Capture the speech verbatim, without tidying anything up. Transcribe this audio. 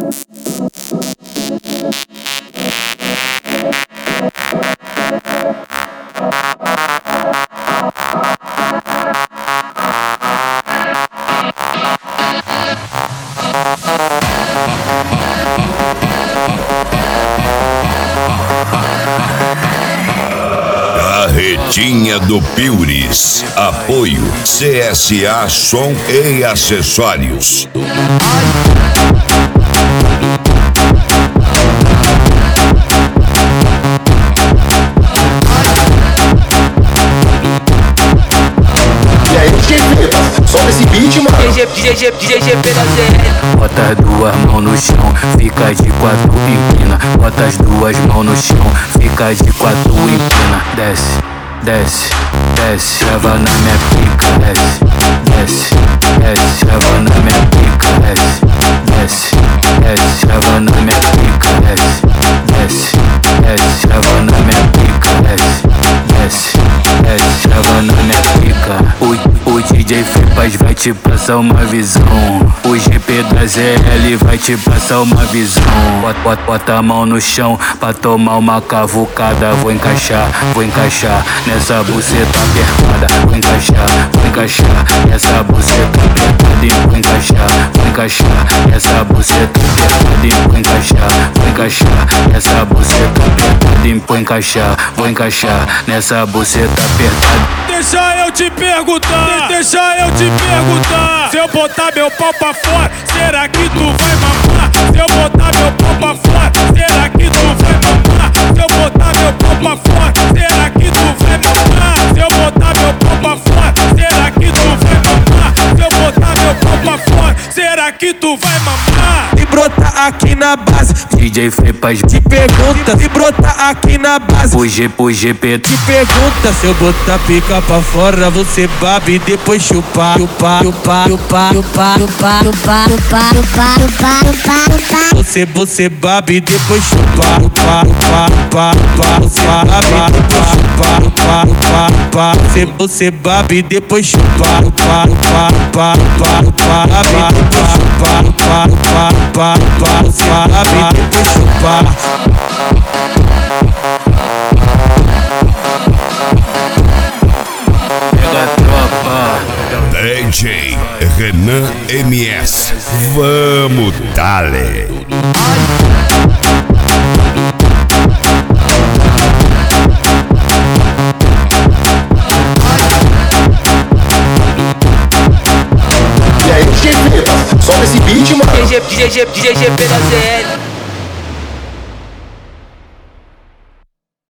Carretinha do Piures. Apoio C S A Som e Acessórios. E aí, D J Feta, solta esse beat, mano. D J, D J, D J pela Z L. Bota as duas mãos no chão, fica de quatro, empina. Bota as duas mãos no chão, fica de quatro, empina. Desce, desce, desce, leva na minha pica. Desce, desce, desce, leva na minha pica. Desce, desce, desce, leva na minha pica. Desce, desce, desce, leva na minha pica. Desce, desce, desce, leva na minha pica. O, o D J Flipas vai te passar uma visão. O G P da Z L vai te passar uma visão. Bota, bota, bota a mão no chão pra tomar uma cavucada. Vou encaixar, vou encaixar nessa buceta apertada. Vou encaixar, vou encaixar nessa buceta apertada. E vou encaixar, vou encaixar nessa buceta apertada. E vou encaixar, vou encaixar nessa buceta apertada. E vou encaixar, vou encaixar nessa buceta apertada. Deixa eu te perguntar, deixa eu te perguntar. Se eu botar meu pau pra fora, será que tu vai mamar? Se eu botar meu pau pra fora, será que tu vai mamar? Se eu botar meu pau pra fora, será que tu vai mamar? Se eu botar meu pau pra fora, será que tu vai mamar? Se eu botar meu pau pra fora, será que tu vai mamar? E brota aqui na base, D J Flipas te pergunta. Se brota aqui na base, o G, o G P te pergunta. Se eu botar pica pra fora, você babe e depois chupar. Chupar, chupar, chupar, chupar, chupar, chupar, chupar, chupar, chupar, chupar. Você, você babe e depois chupar. Chupar, chupar, chupar, chupar. Você babe e depois chupar. Chupar, chupar, chupar. Você, você babe e depois chupar. Chupar, chupar, chupar, chupar, chupar. Babe e depois chupar. Chupar, chupar, chupar, chupar. Você babe e depois chupar. D J Renan M S. Vamos, dale. E aí, D J Feta, solta esse beat, mano. D J, D J, D J pela Z L.